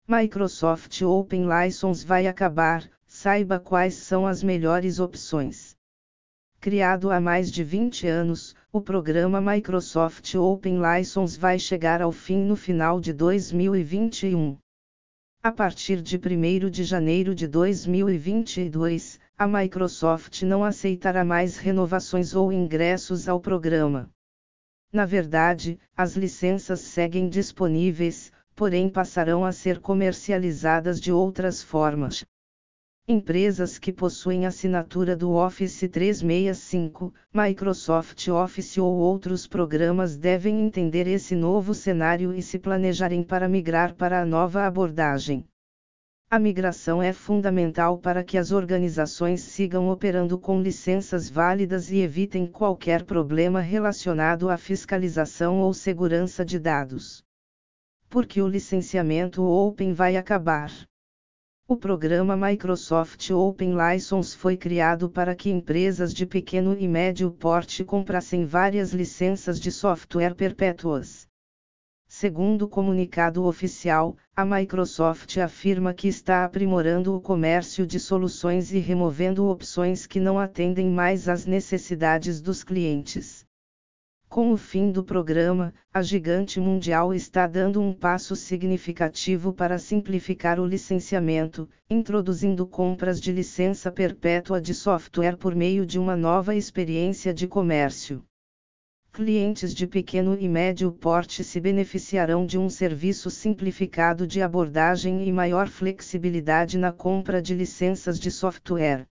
Microsoft Open License vai acabar, saiba quais são as melhores opções. Criado há mais de 20 anos, o programa Microsoft Open License vai chegar ao fim no final de 2021. A partir de 1º de janeiro de 2022, a Microsoft não aceitará mais renovações ou ingressos ao programa. Na verdade, as licenças seguem disponíveis, porém passarão a ser comercializadas de outras formas. Empresas que possuem assinatura do Office 365, Microsoft Office ou outros programas devem entender esse novo cenário e se planejarem para migrar para a nova abordagem. A migração é fundamental para que as organizações sigam operando com licenças válidas e evitem qualquer problema relacionado à fiscalização ou segurança de dados. Porque o licenciamento Open vai acabar. O programa Microsoft Open License foi criado para que empresas de pequeno e médio porte comprassem várias licenças de software perpétuas. Segundo o comunicado oficial, a Microsoft afirma que está aprimorando o comércio de soluções e removendo opções que não atendem mais às necessidades dos clientes. Com o fim do programa, a gigante mundial está dando um passo significativo para simplificar o licenciamento, introduzindo compras de licença perpétua de software por meio de uma nova experiência de comércio. Clientes de pequeno e médio porte se beneficiarão de um serviço simplificado de abordagem e maior flexibilidade na compra de licenças de software.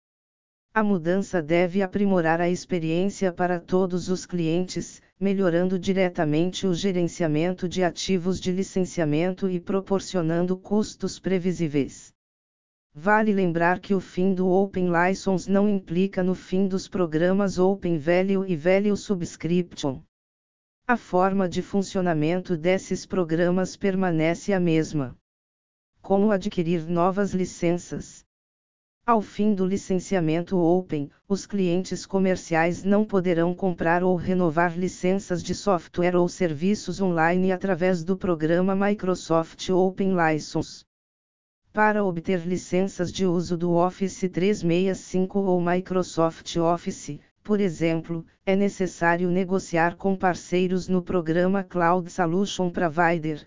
A mudança deve aprimorar a experiência para todos os clientes, melhorando diretamente o gerenciamento de ativos de licenciamento e proporcionando custos previsíveis. Vale lembrar que o fim do Open License não implica no fim dos programas Open Value e Value Subscription. A forma de funcionamento desses programas permanece a mesma. Como adquirir novas licenças? Ao fim do licenciamento Open, os clientes comerciais não poderão comprar ou renovar licenças de software ou serviços online através do programa Microsoft Open License. Para obter licenças de uso do Office 365 ou Microsoft Office, por exemplo, é necessário negociar com parceiros no programa Cloud Solution Provider,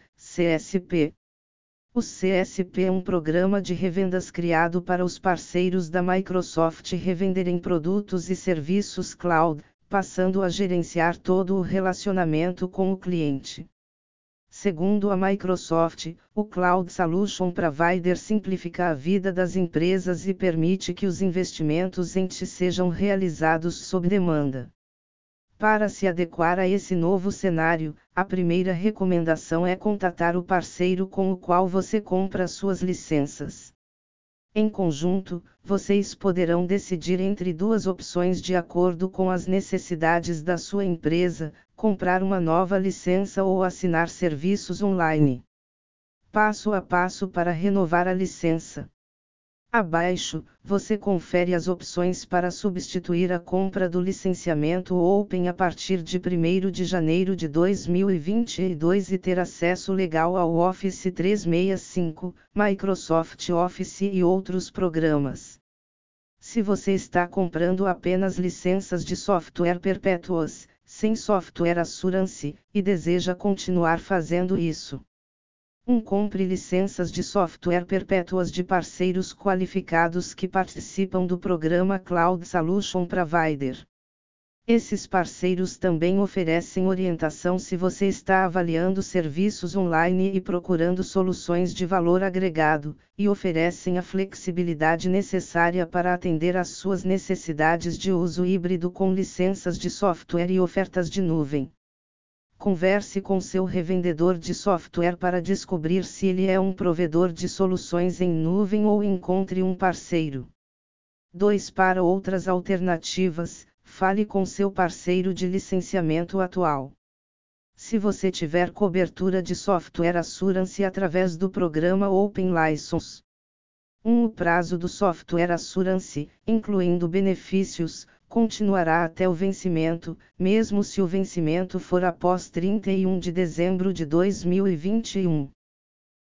CSP. O CSP é um programa de revendas criado para os parceiros da Microsoft revenderem produtos e serviços cloud, passando a gerenciar todo o relacionamento com o cliente. Segundo a Microsoft, o Cloud Solution Provider simplifica a vida das empresas e permite que os investimentos em TI sejam realizados sob demanda. Para se adequar a esse novo cenário, a primeira recomendação é contatar o parceiro com o qual você compra suas licenças. Em conjunto, vocês poderão decidir entre duas opções de acordo com as necessidades da sua empresa: comprar uma nova licença ou assinar serviços online. Passo a passo para renovar a licença. Abaixo, você confere as opções para substituir a compra do licenciamento Open a partir de 1º de janeiro de 2022 e ter acesso legal ao Office 365, Microsoft Office e outros programas. Se você está comprando apenas licenças de software perpétuas, sem software assurance, e deseja continuar fazendo isso, compre licenças de software perpétuas de parceiros qualificados que participam do programa Cloud Solution Provider. Esses parceiros também oferecem orientação se você está avaliando serviços online e procurando soluções de valor agregado, e oferecem a flexibilidade necessária para atender às suas necessidades de uso híbrido com licenças de software e ofertas de nuvem. Converse com seu revendedor de software para descobrir se ele é um provedor de soluções em nuvem ou encontre um parceiro. 2. Para outras alternativas, fale com seu parceiro de licenciamento atual. Se você tiver cobertura de software assurance através do programa Open License. O prazo do software assurance, incluindo benefícios, continuará até o vencimento, mesmo se o vencimento for após 31 de dezembro de 2021.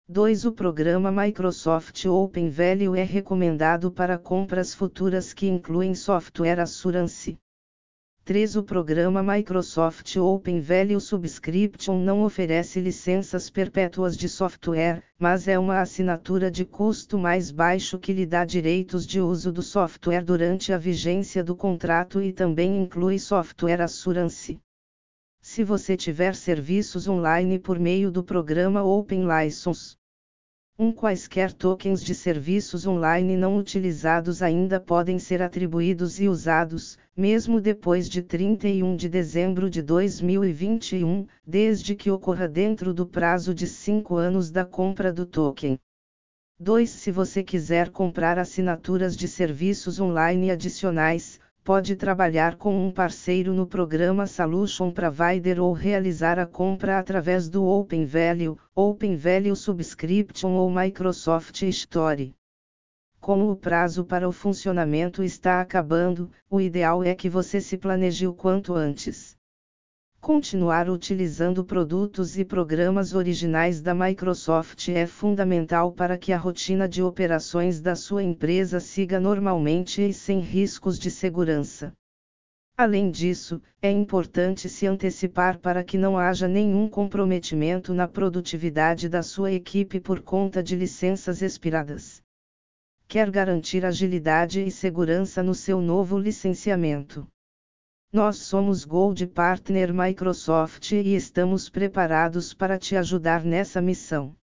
2. O programa Microsoft Open Value é recomendado para compras futuras que incluem Software Assurance. 3. O programa Microsoft Open Value Subscription não oferece licenças perpétuas de software, mas é uma assinatura de custo mais baixo que lhe dá direitos de uso do software durante a vigência do contrato e também inclui Software Assurance. Se você tiver serviços online por meio do programa Open License, quaisquer tokens de serviços online não utilizados ainda podem ser atribuídos e usados, mesmo depois de 31 de dezembro de 2021, desde que ocorra dentro do prazo de 5 anos da compra do token. 2. Se você quiser comprar assinaturas de serviços online adicionais, pode trabalhar com um parceiro no programa Solution Provider ou realizar a compra através do Open Value Subscription ou Microsoft Store. Como o prazo para o funcionamento está acabando, o ideal é que você se planeje o quanto antes. Continuar utilizando produtos e programas originais da Microsoft é fundamental para que a rotina de operações da sua empresa siga normalmente e sem riscos de segurança. Além disso, é importante se antecipar para que não haja nenhum comprometimento na produtividade da sua equipe por conta de licenças expiradas. Quer garantir agilidade e segurança no seu novo licenciamento? Nós somos Gold Partner Microsoft e estamos preparados para te ajudar nessa missão.